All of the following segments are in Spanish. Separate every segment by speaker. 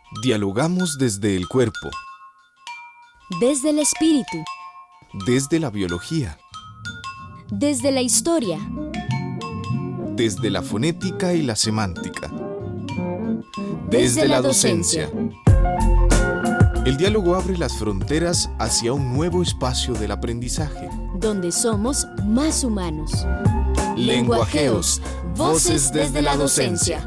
Speaker 1: Dialogamos desde el cuerpo,
Speaker 2: desde el espíritu,
Speaker 1: desde la biología,
Speaker 2: desde la historia,
Speaker 1: desde la fonética y la semántica,
Speaker 2: desde la docencia.
Speaker 1: El diálogo abre las fronteras hacia un nuevo espacio del aprendizaje.
Speaker 2: Donde somos más humanos.
Speaker 1: Lenguajeos, voces desde la docencia.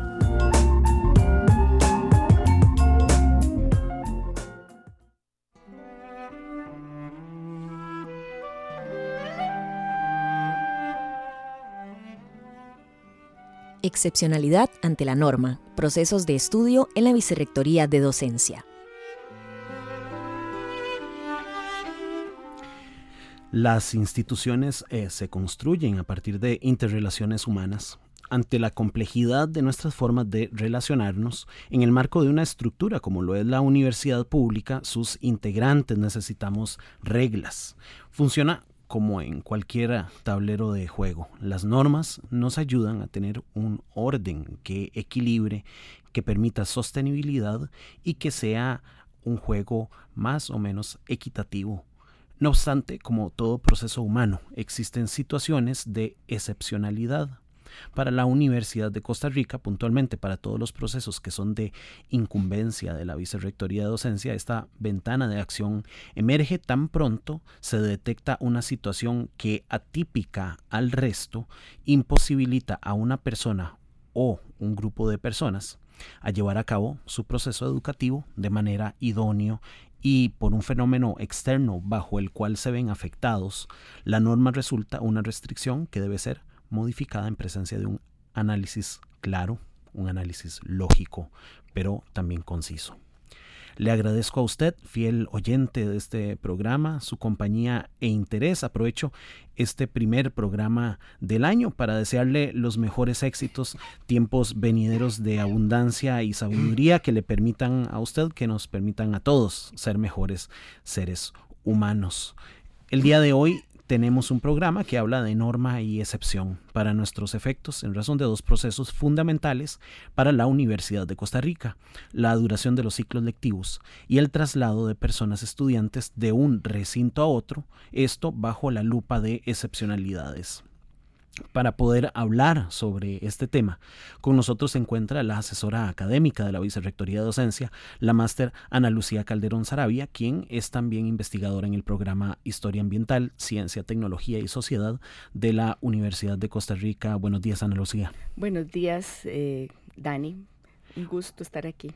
Speaker 3: Excepcionalidad ante la norma. Procesos de estudio en la Vicerrectoría de Docencia.
Speaker 4: Las instituciones se construyen a partir de interrelaciones humanas. Ante la complejidad de nuestras formas de relacionarnos, en el marco de una estructura como lo es la universidad pública, sus integrantes necesitamos reglas. Funciona como en cualquier tablero de juego. Las normas nos ayudan a tener un orden que equilibre, que permita sostenibilidad y que sea un juego más o menos equitativo. No obstante, como todo proceso humano, existen situaciones de excepcionalidad. Para la Universidad de Costa Rica, puntualmente para todos los procesos que son de incumbencia de la Vicerrectoría de Docencia, esta ventana de acción emerge tan pronto se detecta una situación que, atípica al resto, imposibilita a una persona o un grupo de personas a llevar a cabo su proceso educativo de manera idónea y por un fenómeno externo bajo el cual se ven afectados, la norma resulta una restricción que debe ser modificada en presencia de un análisis claro, un análisis lógico, pero también conciso. Le agradezco a usted, fiel oyente de este programa, su compañía e interés. Aprovecho este primer programa del año para desearle los mejores éxitos, tiempos venideros de abundancia y sabiduría que le permitan a usted, que nos permitan a todos ser mejores seres humanos. El día de hoy tenemos un programa que habla de norma y excepción para nuestros efectos en razón de dos procesos fundamentales para la Universidad de Costa Rica: la duración de los ciclos lectivos y el traslado de personas estudiantes de un recinto a otro, esto bajo la lupa de excepcionalidades. Para poder hablar sobre este tema, con nosotros se encuentra la asesora académica de la Vicerrectoría de Docencia, la máster Ana Lucía Calderón Saravia, quien es también investigadora en el programa Historia Ambiental, Ciencia, Tecnología y Sociedad de la Universidad de Costa Rica. Buenos días, Ana Lucía.
Speaker 5: Buenos días, Dani. Un gusto estar aquí.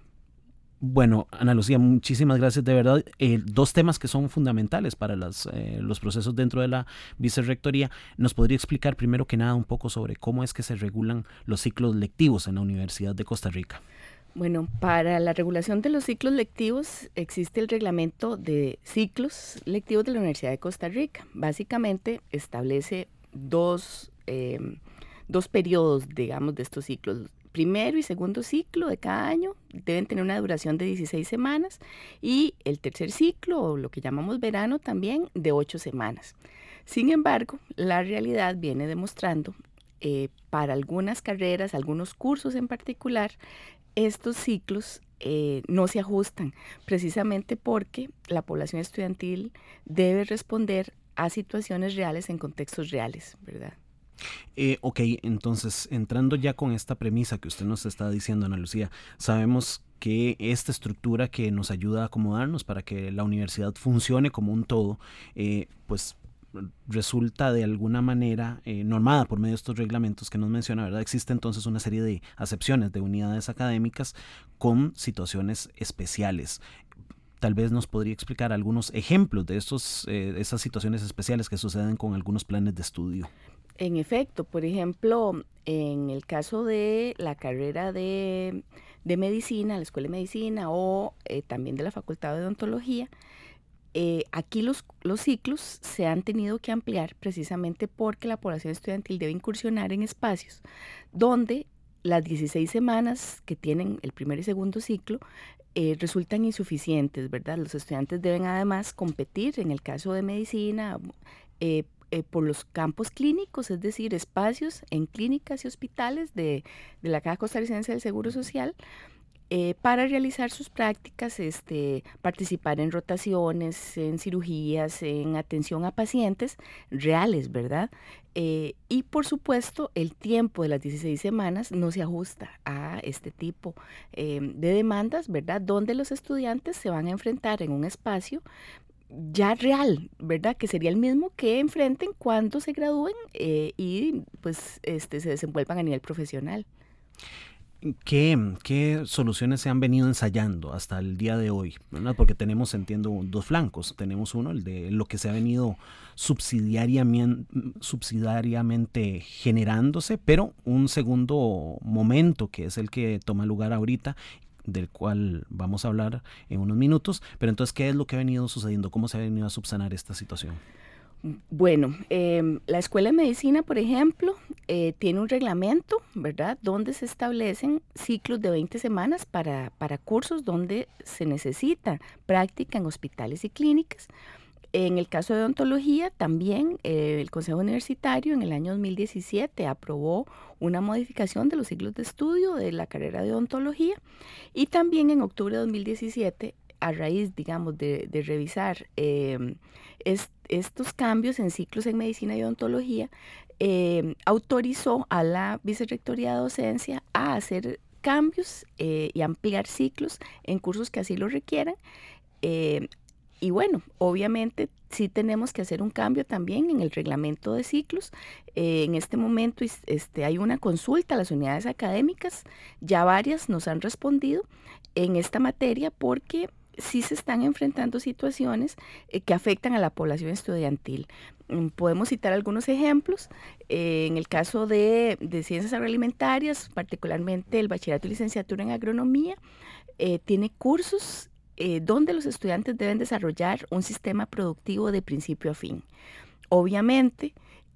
Speaker 4: Bueno, Ana Lucía, muchísimas gracias de verdad. Dos temas que son fundamentales para los procesos dentro de la vicerrectoría. ¿Nos podría explicar primero que nada un poco sobre cómo es que se regulan los ciclos lectivos en la Universidad de Costa Rica?
Speaker 5: Bueno, para la regulación de los ciclos lectivos existe el reglamento de ciclos lectivos de la Universidad de Costa Rica. Básicamente establece dos periodos, digamos, de estos ciclos. Primero y segundo ciclo de cada año deben tener una duración de 16 semanas y el tercer ciclo, o lo que llamamos verano, también de 8 semanas. Sin embargo, la realidad viene demostrando para algunas carreras, algunos cursos en particular, estos ciclos no se ajustan, precisamente porque la población estudiantil debe responder a situaciones reales en contextos reales, ¿verdad?
Speaker 4: Ok, entonces, entrando ya con esta premisa que usted nos está diciendo, Ana Lucía, sabemos que esta estructura que nos ayuda a acomodarnos para que la universidad funcione como un todo, pues resulta de alguna manera normada por medio de estos reglamentos que nos menciona, ¿verdad? Existe entonces una serie de acepciones de unidades académicas con situaciones especiales. Tal vez nos podría explicar algunos ejemplos de estas situaciones especiales que suceden con algunos planes de estudio.
Speaker 5: En efecto, por ejemplo, en el caso de la carrera de medicina, la Escuela de Medicina o también de la Facultad de Odontología, aquí los ciclos se han tenido que ampliar precisamente porque la población estudiantil debe incursionar en espacios donde las 16 semanas que tienen el primer y segundo ciclo resultan insuficientes, ¿verdad? Los estudiantes deben además competir, en el caso de medicina, por los campos clínicos, es decir, espacios en clínicas y hospitales de la Caja Costarricense del Seguro Social, para realizar sus prácticas, participar en rotaciones, en cirugías, en atención a pacientes reales, ¿verdad? Y por supuesto, el tiempo de las 16 semanas no se ajusta a este tipo de demandas, ¿verdad? Donde los estudiantes se van a enfrentar en un espacio ya real, ¿verdad? Que sería el mismo que enfrenten cuando se gradúen y pues se desenvuelvan a nivel profesional.
Speaker 4: ¿Qué soluciones se han venido ensayando hasta el día de hoy? ¿Verdad? Porque tenemos, entiendo, dos flancos. Tenemos uno, el de lo que se ha venido subsidiariamente generándose, pero un segundo momento que es el que toma lugar ahorita, del cual vamos a hablar en unos minutos. Pero entonces, ¿qué es lo que ha venido sucediendo? ¿Cómo se ha venido a subsanar esta situación?
Speaker 5: Bueno, la Escuela de Medicina, por ejemplo, tiene un reglamento, ¿verdad?, donde se establecen ciclos de 20 semanas para cursos donde se necesita práctica en hospitales y clínicas. En el caso de odontología, también el Consejo Universitario en el año 2017 aprobó una modificación de los ciclos de estudio de la carrera de odontología, y también en octubre de 2017, a raíz, digamos, de revisar estos cambios en ciclos en medicina y odontología, autorizó a la Vicerrectoría de Docencia a hacer cambios y ampliar ciclos en cursos que así lo requieran. Y bueno, obviamente sí tenemos que hacer un cambio también en el reglamento de ciclos. En este momento hay una consulta a las unidades académicas, ya varias nos han respondido en esta materia porque sí se están enfrentando situaciones que afectan a la población estudiantil. Podemos citar algunos ejemplos. En el caso de ciencias agroalimentarias, particularmente el bachillerato y licenciatura en agronomía, tiene cursos donde los estudiantes deben desarrollar un sistema productivo de principio a fin. Obviamente,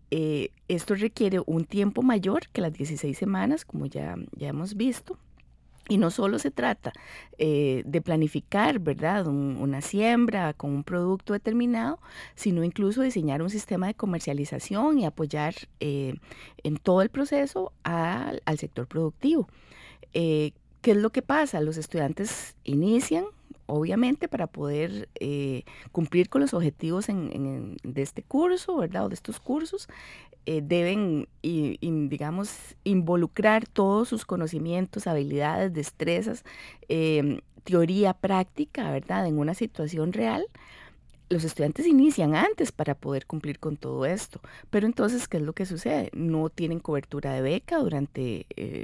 Speaker 5: esto requiere un tiempo mayor que las 16 semanas, como ya hemos visto. Y no solo se trata de planificar, ¿verdad?, una siembra con un producto determinado, sino incluso diseñar un sistema de comercialización y apoyar en todo el proceso al sector productivo. ¿Qué es lo que pasa? Los estudiantes inician, obviamente, para poder cumplir con los objetivos de este curso, ¿verdad?, o de estos cursos. Deben, digamos, involucrar todos sus conocimientos, habilidades, destrezas, teoría práctica, ¿verdad?, en una situación real. Los estudiantes inician antes para poder cumplir con todo esto, pero entonces, ¿qué es lo que sucede? No tienen cobertura de beca durante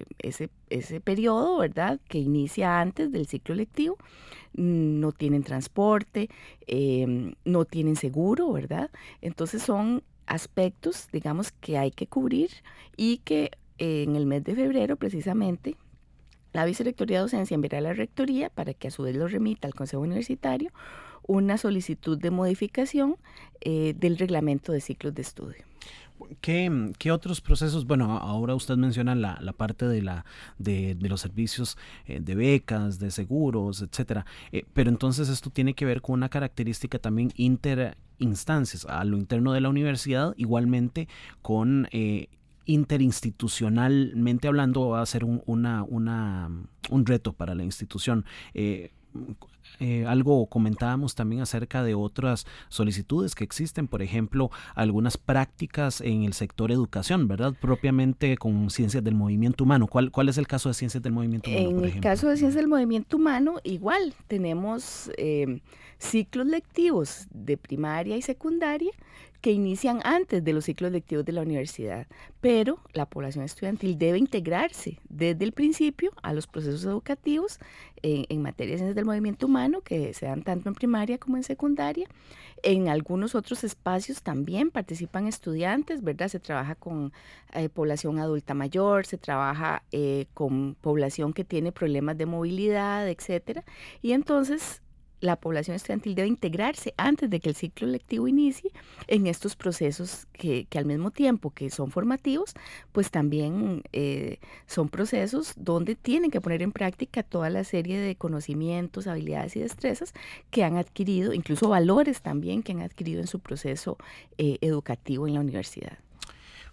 Speaker 5: ese periodo, ¿verdad?, que inicia antes del ciclo lectivo. No tienen transporte, no tienen seguro, ¿verdad? Entonces son aspectos, digamos, que hay que cubrir y que en el mes de febrero, precisamente, la Vicerrectoría de Docencia enviará a la Rectoría para que a su vez lo remita al Consejo Universitario una solicitud de modificación del reglamento de ciclos de estudio.
Speaker 4: ¿Qué otros procesos? Bueno, ahora usted menciona la parte de los servicios de becas, de seguros, etcétera. Pero entonces esto tiene que ver con una característica también interinstancias a lo interno de la universidad, igualmente con interinstitucionalmente hablando, va a ser un reto para la institución. Algo comentábamos también acerca de otras solicitudes que existen, por ejemplo, algunas prácticas en el sector educación, ¿verdad? Propiamente con ciencias del movimiento humano. ¿Cuál es el caso de ciencias del movimiento humano, por ejemplo?
Speaker 5: En el caso de ciencias del movimiento humano, igual tenemos ciclos lectivos de primaria y secundaria que inician antes de los ciclos lectivos de la universidad, pero la población estudiantil debe integrarse desde el principio a los procesos educativos en materia de ciencias del movimiento humano, que se dan tanto en primaria como en secundaria. En algunos otros espacios también participan estudiantes, ¿verdad? Se trabaja con población adulta mayor, se trabaja con población que tiene problemas de movilidad, etcétera, y entonces la población estudiantil debe integrarse antes de que el ciclo lectivo inicie en estos procesos que al mismo tiempo que son formativos, pues también son procesos donde tienen que poner en práctica toda la serie de conocimientos, habilidades y destrezas que han adquirido, incluso valores también que han adquirido en su proceso educativo en la universidad.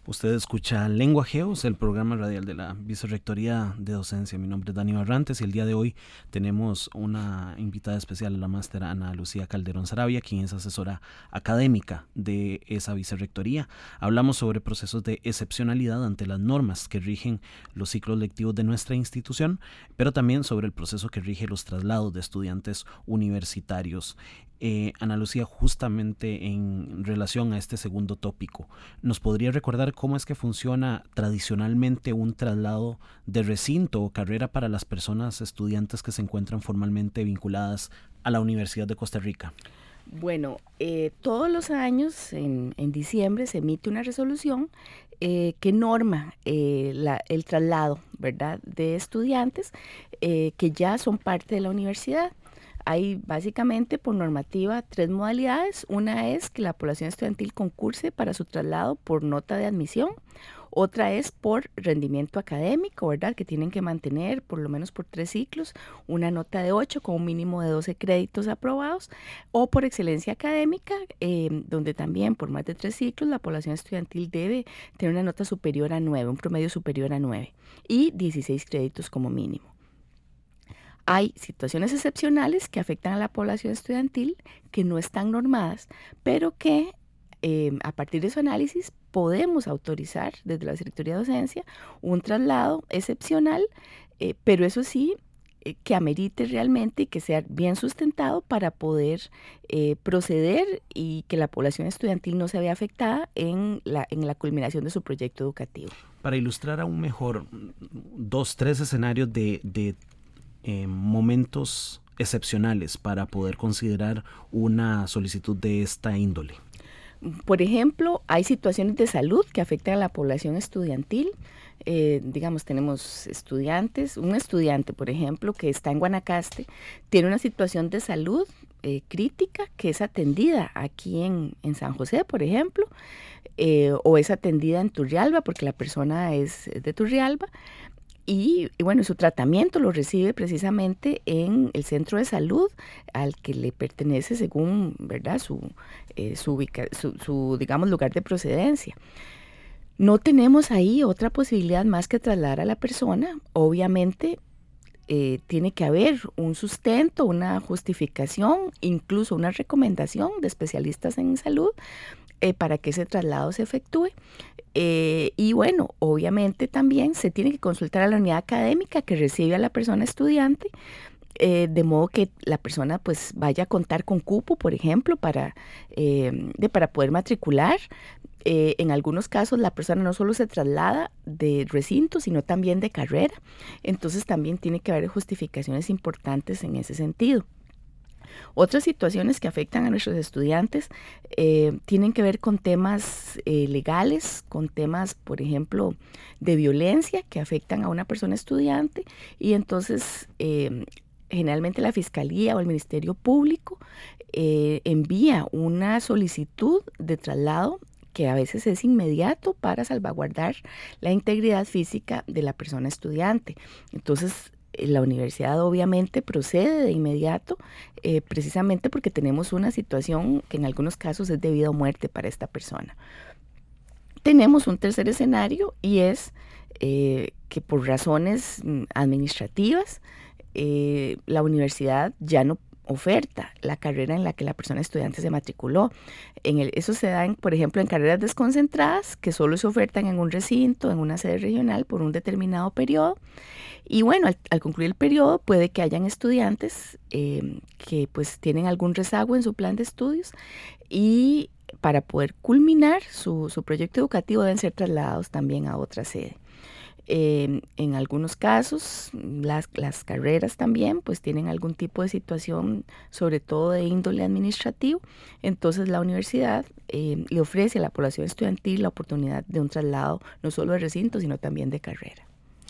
Speaker 4: Usted escucha Lenguajeos, el programa radial de la Vicerrectoría de Docencia. Mi nombre es Dani Barrantes y el día de hoy tenemos una invitada especial, la máster Ana Lucía Calderón Saravia, quien es asesora académica de esa vicerrectoría. Hablamos sobre procesos de excepcionalidad ante las normas que rigen los ciclos lectivos de nuestra institución, pero también sobre el proceso que rige los traslados de estudiantes universitarios. Ana Lucía, justamente en relación a este segundo tópico, ¿nos podría recordar cómo es que funciona tradicionalmente un traslado de recinto o carrera para las personas estudiantes que se encuentran formalmente vinculadas a la Universidad de Costa Rica?
Speaker 5: Bueno, todos los años en diciembre se emite una resolución que norma el traslado, ¿verdad?, de estudiantes que ya son parte de la universidad. Hay básicamente por normativa 3 modalidades. Una es que la población estudiantil concurse para su traslado por nota de admisión. Otra es por rendimiento académico, ¿verdad?, que tienen que mantener por lo menos por 3 ciclos una nota de 8 con un mínimo de 12 créditos aprobados. O por excelencia académica, donde también por más de 3 ciclos la población estudiantil debe tener una nota superior a 9, un promedio superior a 9 y 16 créditos como mínimo. Hay situaciones excepcionales que afectan a la población estudiantil que no están normadas, pero que a partir de su análisis podemos autorizar desde la Vicerrectoría de Docencia un traslado excepcional, pero eso sí, que amerite realmente y que sea bien sustentado para poder proceder y que la población estudiantil no se vea afectada en la culminación de su proyecto educativo.
Speaker 4: Para ilustrar aún mejor 2-3 escenarios de momentos excepcionales para poder considerar una solicitud de esta índole.
Speaker 5: Por ejemplo, hay situaciones de salud que afectan a la población estudiantil. Digamos, tenemos un estudiante, por ejemplo, que está en Guanacaste, tiene una situación de salud crítica que es atendida aquí en San José, por ejemplo, o es atendida en Turrialba porque la persona es de Turrialba. Y bueno, su tratamiento lo recibe precisamente en el centro de salud al que le pertenece según, ¿verdad?, su digamos, lugar de procedencia. No tenemos ahí otra posibilidad más que trasladar a la persona. Obviamente tiene que haber un sustento, una justificación, incluso una recomendación de especialistas en salud para que ese traslado se efectúe. Y bueno, obviamente también se tiene que consultar a la unidad académica que recibe a la persona estudiante, de modo que la persona pues vaya a contar con cupo, por ejemplo, para poder matricular. En algunos casos la persona no solo se traslada de recinto, sino también de carrera. Entonces también tiene que haber justificaciones importantes en ese sentido. Otras situaciones que afectan a nuestros estudiantes tienen que ver con temas legales, con temas, por ejemplo, de violencia que afectan a una persona estudiante, y entonces generalmente la Fiscalía o el Ministerio Público envía una solicitud de traslado que a veces es inmediato para salvaguardar la integridad física de la persona estudiante. Entonces, la universidad obviamente procede de inmediato, precisamente porque tenemos una situación que en algunos casos es de vida o muerte para esta persona. Tenemos un tercer escenario y es que por razones administrativas la universidad ya no oferta la carrera en la que la persona estudiante se matriculó. Eso se da, por ejemplo, en carreras desconcentradas que solo se ofertan en un recinto, en una sede regional por un determinado periodo. Y bueno, al concluir el periodo puede que hayan estudiantes que pues tienen algún rezago en su plan de estudios y para poder culminar su proyecto educativo deben ser trasladados también a otra sede. En algunos casos las carreras también pues tienen algún tipo de situación, sobre todo de índole administrativo. Entonces la universidad le ofrece a la población estudiantil la oportunidad de un traslado no solo de recinto sino también de carrera.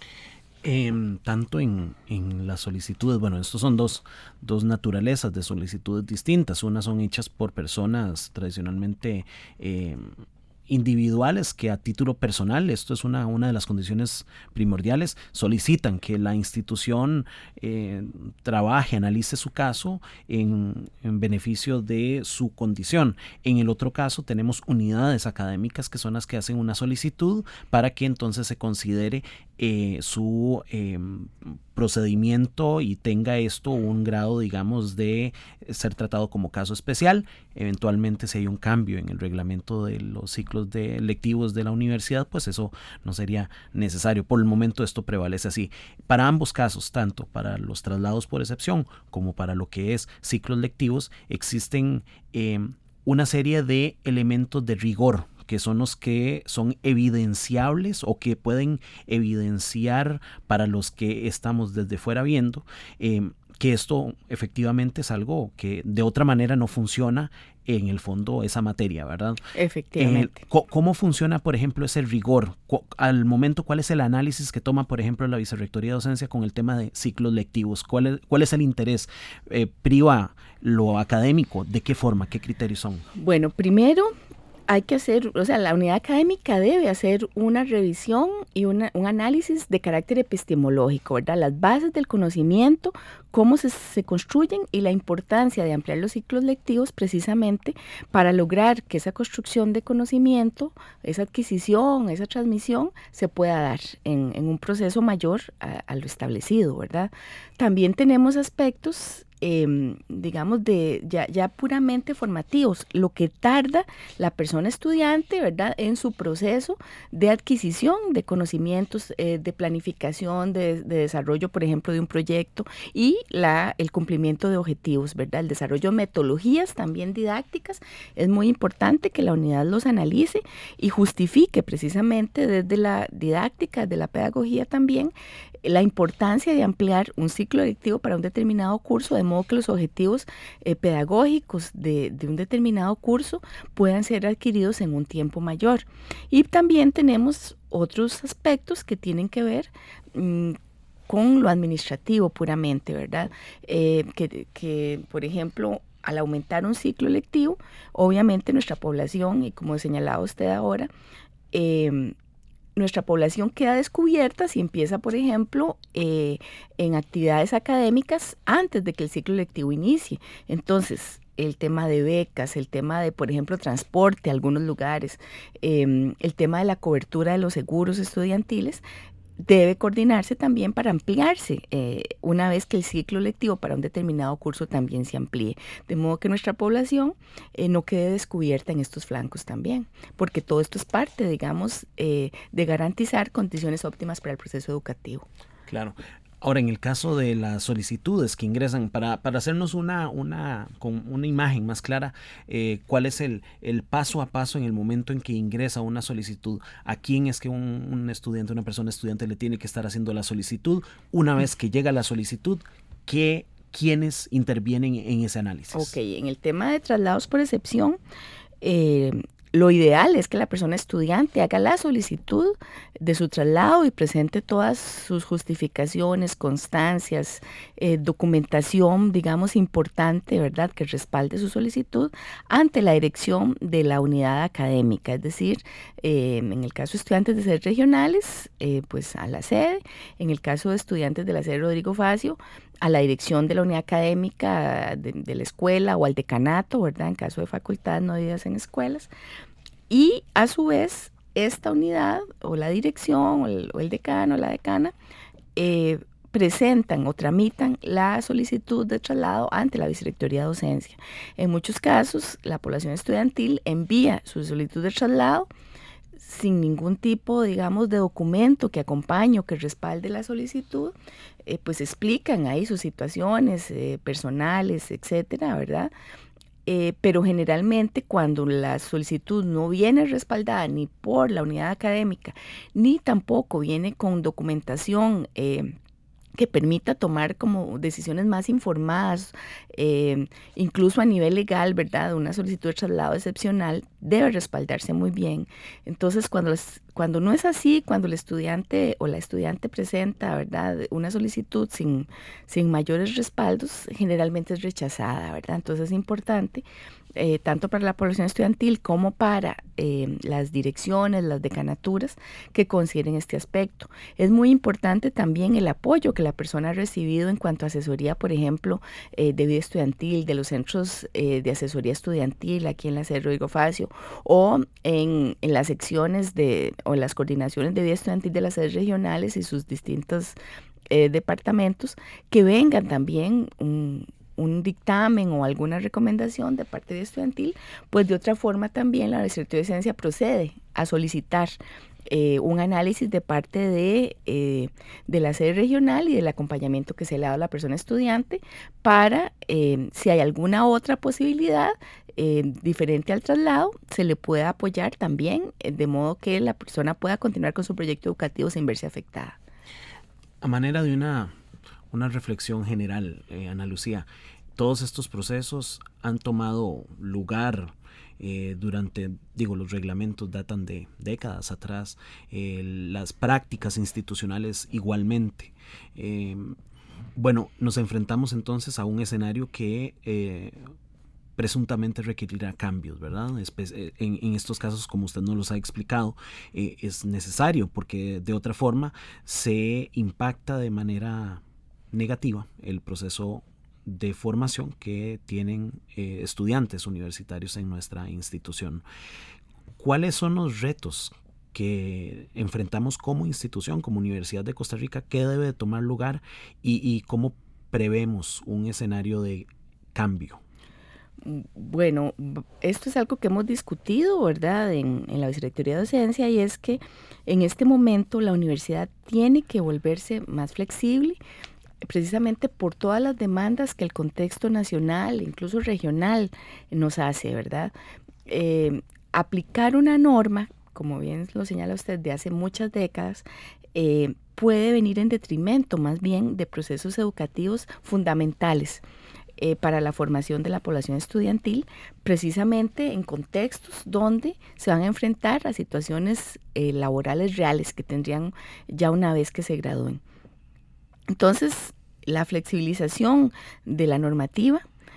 Speaker 4: Tanto en las solicitudes, bueno, estos son dos naturalezas de solicitudes distintas. Unas son hechas por personas tradicionalmente individuales que a título personal, esto es una de las condiciones primordiales, solicitan que la institución trabaje, analice su caso en beneficio de su condición. En el otro caso tenemos unidades académicas que son las que hacen una solicitud para que entonces se considere su procedimiento y tenga esto un grado, digamos, de ser tratado como caso especial. Eventualmente, si hay un cambio en el reglamento de los ciclos lectivos de la universidad, pues eso no sería necesario. Por el momento esto prevalece así. Para ambos casos, tanto para los traslados por excepción como para lo que es ciclos lectivos, existen una serie de elementos de rigor que son los que son evidenciables o que pueden evidenciar para los que estamos desde fuera viendo que esto efectivamente es algo que de otra manera no funciona en el fondo esa materia, ¿verdad?
Speaker 5: Efectivamente.
Speaker 4: ¿Cómo funciona, por ejemplo, ese rigor? Al momento, ¿cuál es el análisis que toma, por ejemplo, la Vicerrectoría de Docencia con el tema de ciclos lectivos? ¿Cuál es el interés? ¿Priva lo académico? ¿De qué forma? ¿Qué criterios son?
Speaker 5: Bueno, primero hay que hacer, o sea, la unidad académica debe hacer una revisión y un análisis de carácter epistemológico, ¿verdad? Las bases del conocimiento, cómo se construyen y la importancia de ampliar los ciclos lectivos precisamente para lograr que esa construcción de conocimiento, esa adquisición, esa transmisión se pueda dar en un proceso mayor a lo establecido, ¿verdad? También tenemos aspectos digamos, ya puramente formativos, lo que tarda la persona estudiante, ¿verdad?, en su proceso de adquisición de conocimientos, de planificación, de desarrollo, por ejemplo, de un proyecto y el cumplimiento de objetivos, ¿verdad? El desarrollo de metodologías también didácticas, es muy importante que la unidad los analice y justifique precisamente desde la didáctica, de la pedagogía también, la importancia de ampliar un ciclo lectivo para un determinado curso, de modo que los objetivos pedagógicos de un determinado curso puedan ser adquiridos en un tiempo mayor. Y también tenemos otros aspectos que tienen que ver con lo administrativo puramente, ¿verdad? Que, por ejemplo, al aumentar un ciclo lectivo, obviamente nuestra población, y como señalaba usted ahora, nuestra población queda descubierta si empieza, por ejemplo, en actividades académicas antes de que el ciclo lectivo inicie. Entonces, el tema de becas, el tema de, por ejemplo, transporte a algunos lugares, el tema de la cobertura de los seguros estudiantiles, debe coordinarse también para ampliarse una vez que el ciclo lectivo para un determinado curso también se amplíe, de modo que nuestra población no quede descubierta en estos flancos también, porque todo esto es parte, digamos, de garantizar condiciones óptimas para el proceso educativo.
Speaker 4: Claro. Ahora, en el caso de las solicitudes que ingresan, para hacernos con una imagen más clara, ¿cuál es el paso a paso en el momento en que ingresa una solicitud? ¿A quién es que un estudiante, una persona estudiante le tiene que estar haciendo la solicitud? Una vez que llega la solicitud, ¿quiénes intervienen en ese análisis?
Speaker 5: Ok, en el tema de traslados por excepción, lo ideal es que la persona estudiante haga la solicitud de su traslado y presente todas sus justificaciones, constancias, documentación, digamos, importante, ¿verdad?, que respalde su solicitud ante la dirección de la unidad académica. Es decir, en el caso de estudiantes de sedes regionales, pues a la sede. En el caso de estudiantes de la sede Rodrigo Facio, a la dirección de la unidad académica de la escuela o al decanato, ¿verdad?, en caso de facultades no divididas en escuelas. Y a su vez, esta unidad o la dirección o el decano o la decana presentan o tramitan la solicitud de traslado ante la Vicerrectoría de Docencia. En muchos casos, la población estudiantil envía su solicitud de traslado sin ningún tipo, digamos, de documento que acompañe o que respalde la solicitud, pues explican ahí sus situaciones personales, etcétera, ¿verdad? Pero generalmente cuando la solicitud no viene respaldada ni por la unidad académica, ni tampoco viene con documentación que permita tomar como decisiones más informadas, incluso a nivel legal, ¿verdad? Una solicitud de traslado excepcional debe respaldarse muy bien. Entonces, cuando no es así, cuando el estudiante o la estudiante presenta, ¿verdad?, una solicitud sin mayores respaldos, generalmente es rechazada, ¿verdad? Entonces es importante, tanto para la población estudiantil como para las direcciones, las decanaturas, que consideren este aspecto. Es muy importante también el apoyo que la persona ha recibido en cuanto a asesoría, por ejemplo, de vida estudiantil, de los centros de asesoría estudiantil aquí en la sede Rodrigo Facio, o en las secciones o las coordinaciones de vida estudiantil de las sedes regionales y sus distintos departamentos, que vengan también un dictamen o alguna recomendación de parte de estudiantil. Pues de otra forma también la Vicerrectoría de Docencia procede a solicitar un análisis de parte de la sede regional y del acompañamiento que se le ha dado a la persona estudiante para, si hay alguna otra posibilidad diferente al traslado, se le pueda apoyar también, de modo que la persona pueda continuar con su proyecto educativo sin verse afectada.
Speaker 4: A manera de una reflexión general, Ana Lucía, todos estos procesos han tomado lugar durante, los reglamentos datan de décadas atrás, las prácticas institucionales igualmente. Nos enfrentamos entonces a un escenario que presuntamente requerirá cambios, ¿verdad? En estos casos, como usted nos los ha explicado, es necesario porque de otra forma se impacta de manera negativa el proceso de formación que tienen estudiantes universitarios en nuestra institución. ¿Cuáles son los retos que enfrentamos como institución, como Universidad de Costa Rica? ¿Qué debe de tomar lugar y cómo prevemos un escenario de cambio?
Speaker 5: Bueno, esto es algo que hemos discutido, ¿verdad?, en la Vicerrectoría de Docencia, y es que en este momento la universidad tiene que volverse más flexible, precisamente por todas las demandas que el contexto nacional, incluso regional, nos hace, ¿verdad? Aplicar una norma, como bien lo señala usted, de hace muchas décadas, puede venir en detrimento más bien de procesos educativos fundamentales para la formación de la población estudiantil, precisamente en contextos donde se van a enfrentar a situaciones laborales reales que tendrían ya una vez que se gradúen. Entonces, la flexibilización de la normativa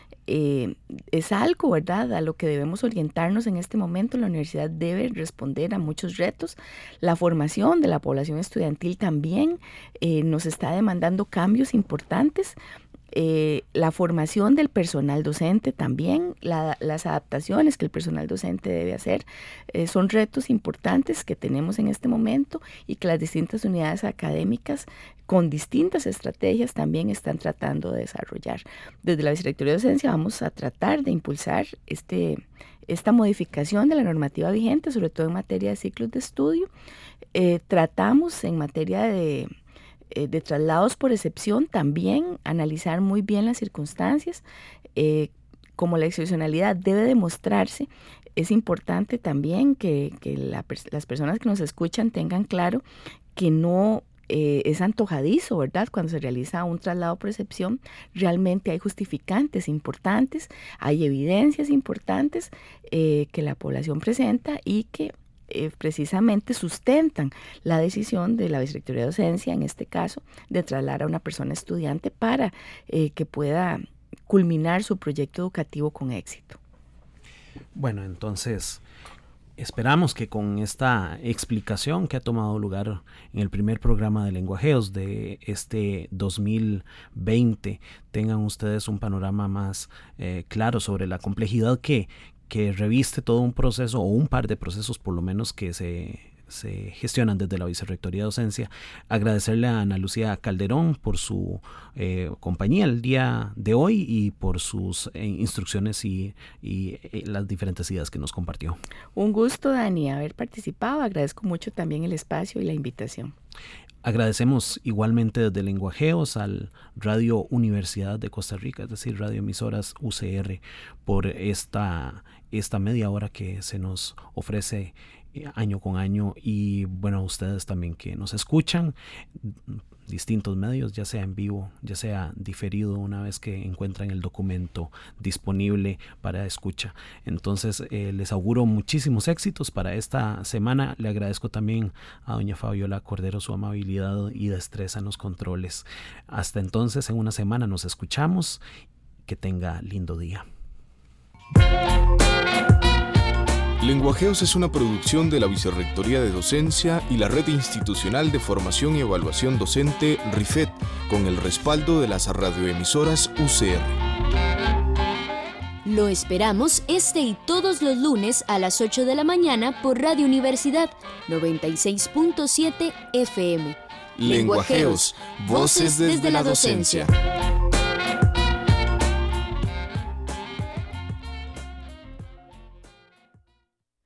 Speaker 5: es algo, ¿verdad?, a lo que debemos orientarnos en este momento. La universidad debe responder a muchos retos. La formación de la población estudiantil también nos está demandando cambios importantes. La formación del personal docente también, las adaptaciones que el personal docente debe hacer, son retos importantes que tenemos en este momento y que las distintas unidades académicas con distintas estrategias también están tratando de desarrollar. Desde la Vicerrectoría de Docencia vamos a tratar de impulsar esta modificación de la normativa vigente, sobre todo en materia de ciclos de estudio. Tratamos en materia de traslados por excepción también analizar muy bien las circunstancias. Como la excepcionalidad debe demostrarse, es importante también que las personas que nos escuchan tengan claro que no es antojadizo, ¿verdad? Cuando se realiza un traslado por excepción, realmente hay justificantes importantes, hay evidencias importantes que la población presenta y que precisamente sustentan la decisión de la Vicerrectoría de Docencia, en este caso, de trasladar a una persona estudiante para que pueda culminar su proyecto educativo con éxito.
Speaker 4: Bueno, entonces esperamos que con esta explicación que ha tomado lugar en el primer programa de Lenguajeos de este 2020 tengan ustedes un panorama más claro sobre la complejidad que reviste todo un proceso o un par de procesos por lo menos que se gestionan desde la Vicerrectoría de Docencia. Agradecerle a Ana Lucía Calderón por su compañía el día de hoy y por sus instrucciones y las diferentes ideas que nos compartió.
Speaker 5: Un gusto, Dani, haber participado. Agradezco mucho también el espacio y la invitación.
Speaker 4: Agradecemos igualmente desde Lenguajeos al Radio Universidad de Costa Rica, es decir, Radio Emisoras UCR, por esta media hora que se nos ofrece año con año. Y bueno, a ustedes también que nos escuchan, distintos medios, ya sea en vivo, ya sea diferido, una vez que encuentran el documento disponible para escucha. Entonces les auguro muchísimos éxitos para esta semana. Le agradezco también a doña Fabiola Cordero su amabilidad y destreza en los controles. Hasta entonces, en una semana nos escuchamos. Que tenga lindo día.
Speaker 1: Lenguajeos es una producción de la Vicerrectoría de Docencia y la Red Institucional de Formación y Evaluación Docente RIFED, con el respaldo de las radioemisoras UCR.
Speaker 2: Lo esperamos este y todos los lunes a las 8 de la mañana por Radio Universidad 96.7 FM.
Speaker 1: Lenguajeos, voces desde la docencia.